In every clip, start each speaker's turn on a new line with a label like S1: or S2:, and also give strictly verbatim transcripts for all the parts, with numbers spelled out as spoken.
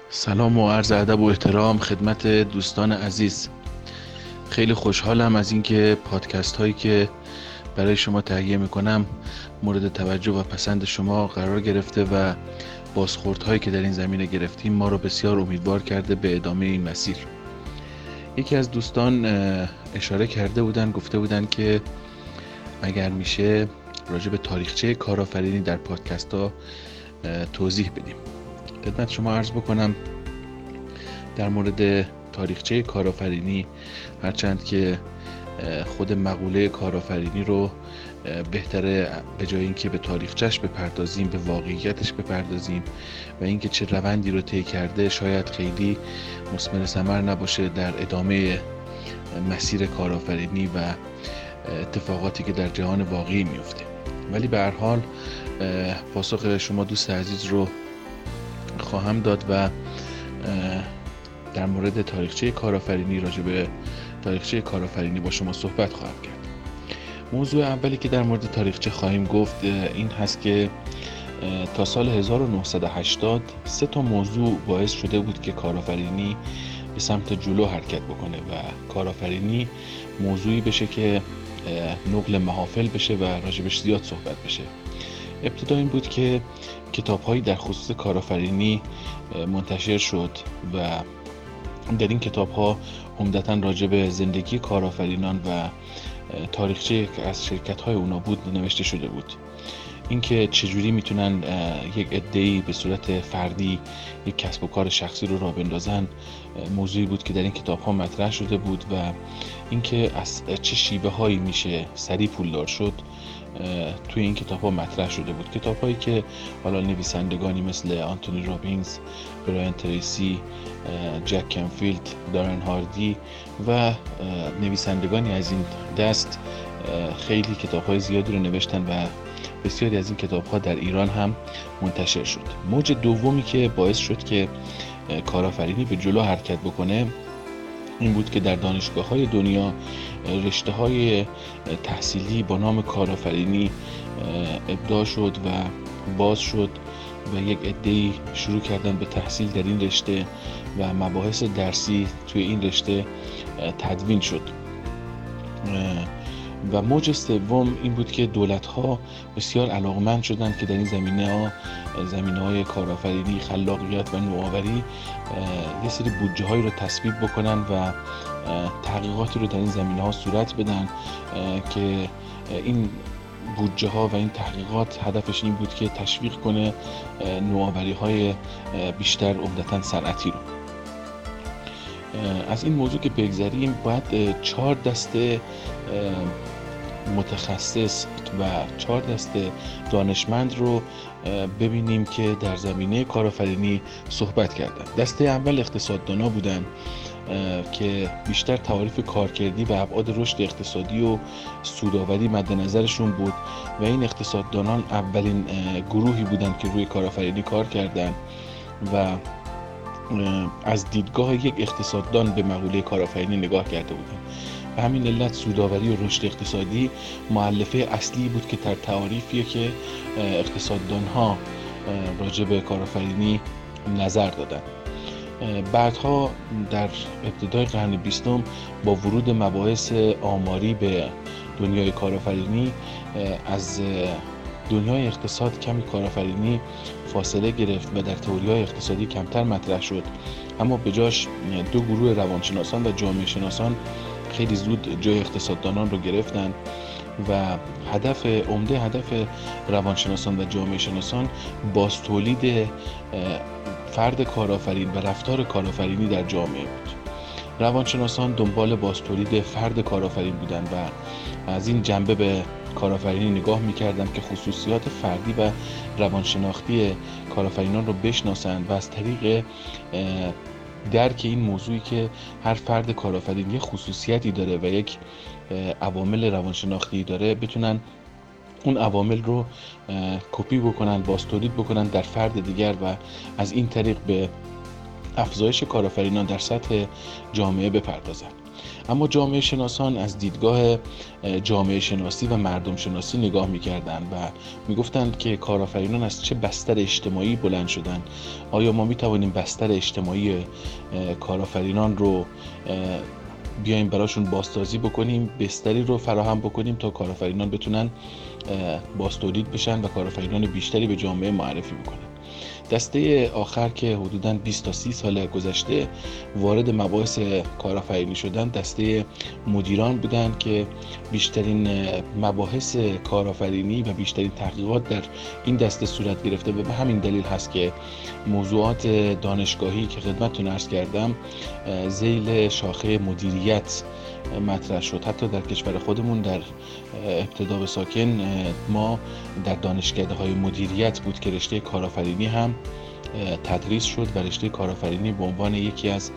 S1: سلام و عرض ادب و احترام خدمت دوستان عزیز. خیلی خوشحالم از اینکه پادکست هایی که برای شما تهیه میکنم مورد توجه و پسند شما قرار گرفته و بازخورد هایی که در این زمینه گرفتیم ما رو بسیار امیدوار کرده به ادامه این مسیر. یکی از دوستان اشاره کرده بودن، گفته بودن که اگر میشه راجع به تاریخچه کارآفرینی در پادکست ها توضیح بدیم. خدمت شما عرض بکنم در مورد تاریخچه کارآفرینی، هرچند که خود مقوله کارآفرینی رو بهتره به جای اینکه به تاریخچه‌اش بپردازیم به واقعیتش بپردازیم و اینکه چه روندی رو طی کرده شاید خیلی مثمر ثمر نباشه در ادامه مسیر کارآفرینی و اتفاقاتی که در جهان واقعی میفته. ولی به هر حال پاسخ شما دوست عزیز رو خواهم داد و در مورد تاریخچه کارآفرینی، راجع به تاریخچه کارآفرینی با شما صحبت خواهم کرد. موضوع اولی که در مورد تاریخچه خواهیم گفت این هست که تا سال هزار و نهصد و هشتاد سه تا موضوع باعث شده بود که کارآفرینی به سمت جلو حرکت بکنه و کارآفرینی موضوعی بشه که نقل محافل بشه و راجبش زیاد صحبت بشه. ابتدا این بود که کتاب‌هایی در خصوص کارآفرینی منتشر شد و در این کتاب‌ها عمدتاً راجع به زندگی کارآفرینان و تاریخچه که از شرکت‌های اونا بود نوشته شده بود. اینکه چجوری میتونن یک عده‌ای به صورت فردی یک کسب و کار شخصی رو راه بندازن موضوعی بود که در این کتاب‌ها مطرح شده بود و اینکه از چه شیوه‌هایی میشه سریع پولدار شد توی این کتاب‌ها مطرح شده بود. کتاب‌هایی که حالا نویسندگانی مثل آنتونی رابینز، برایان تریسی، جک کنفیلد، دارن هاردی و نویسندگانی از این دست خیلی کتاب‌های زیادی رو نوشتن و بسیاری از این کتاب‌ها در ایران هم منتشر شد. موج دومی که باعث شد که کارآفرینی به جلو حرکت بکنه این بود که در دانشگاه‌های دنیا رشته‌های تحصیلی با نام کارآفرینی ابداع شد و باز شد و یک عده‌ای شروع کردن به تحصیل در این رشته و مباحث درسی توی این رشته تدوین شد. و موج سوم این بود که دولت‌ها بسیار علاقمند شدند که در این زمینه‌ها زمینه‌های کارآفرینی، خلاقیت و نوآوری یه سری بودجه‌هایی رو تصویب بکنن و تحقیقاتی رو در این زمینه‌ها صورت بدن که این بودجه‌ها و این تحقیقات هدفش این بود که تشویق کنه نوآوری‌های بیشتر، عمدتاً صنعتی رو. از این موضوع که بگذریم باید چهار دسته متخصص و چهار دسته دانشمند رو ببینیم که در زمینه کارآفرینی صحبت کردن. دسته اول اقتصاددانا بودن که بیشتر تعاریف کارکردی و ابعاد رشد اقتصادی و سودآوری مد نظرشون بود و این اقتصاددانان اولین گروهی بودن که روی کارآفرینی کار کردن و از دیدگاه یک اقتصاددان به مقوله کارآفرینی نگاه کرده بودن. به همین علت سودآوری و رشد اقتصادی مؤلفه اصلی بود که در تعاریفیه که اقتصاددان‌ها راجع به کارآفرینی نظر دادن. بعدها در ابتدای قرن بیستم با ورود مباحث آماری به دنیای کارآفرینی از دنیای اقتصاد کمی کارآفرینی فاصله گرفت و در تئوری‌های اقتصادی کمتر مطرح شد، اما به جاش دو گروه روانشناسان و جامعه شناسان خیلی زود جای اقتصاددانان رو گرفتن و هدف عمده هدف روانشناسان و جامعه شناسان باز تولید فرد کارآفرین و رفتار کارآفرینی در جامعه بود. روانشناسان دنبال باز تولید فرد کارآفرین بودن و از این جنبه به کارآفرینی نگاه می‌کردند که خصوصیات فردی و روانشناختی کارآفرینان رو بشناسند و از طریق درک این موضوعی که هر فرد کارآفرین یک خصوصیتی داره و یک عوامل روانشناختی داره بتونن اون عوامل رو کپی بکنن، باز تولید بکنن در فرد دیگر و از این طریق به افزایش کارآفرینان در سطح جامعه بپردازن. اما جامعه شناسان از دیدگاه جامعه شناسی و مردم شناسی نگاه می‌کردند و می‌گفتند که کارآفرینان از چه بستر اجتماعی بلند شدند. آیا ما می‌توانیم بستر اجتماعی کارآفرینان رو بیایم براشون بازسازی بکنیم، بستری رو فراهم بکنیم تا کارآفرینان بتونن بازتولید بشن و کارآفرینان بیشتری به جامعه معرفی بکنن. دسته آخر که حدوداً بیست تا سی سال گذشته وارد مباحث کارآفرینی شدن، دسته مدیران بودند که بیشترین مباحث کارآفرینی و بیشترین تحقیقات در این دسته صورت گرفته و به همین دلیل هست که موضوعات دانشگاهی که خدمتتون عرض کردم ذیل شاخه مدیریت مطرح شد. حتی در کشور خودمون در ابتدا به ساکن ما در دانشکده‌های مدیریت بود که رشته کارآفرینی هم تدریس شد و رشته کارآفرینی به عنوان یکی از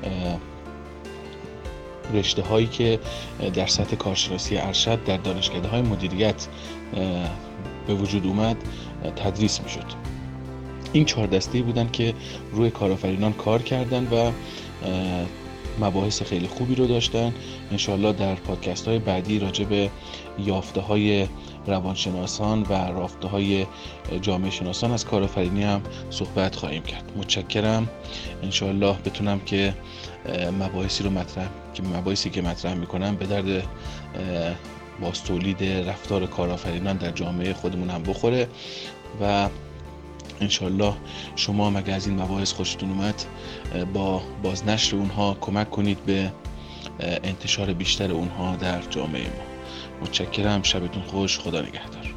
S1: رشته هایی که در سطح کارشناسی ارشد در دانشکده‌های مدیریت به وجود اومد تدریس می شد. این چهار دسته‌ای بودن که روی کارآفرینان کار کردن و مباحث خیلی خوبی رو داشتن. انشاءالله در پادکست های بعدی راجع به یافته های روانشناسان و یافته های جامعه شناسان از کارآفرینی هم صحبت خواهیم کرد. متشکرم. انشاءالله بتونم که مباحثی رو مطرح که مباحثی که مطرح میکنم به درد بازتولید رفتار کارآفرینان در جامعه خودمون هم بخوره و انشالله شما مگه از این مباحث خوشتون اومد با بازنشر اونها کمک کنید به انتشار بیشتر اونها در جامعه ما. متشکرم. شبتون خوش. خدا نگهدار.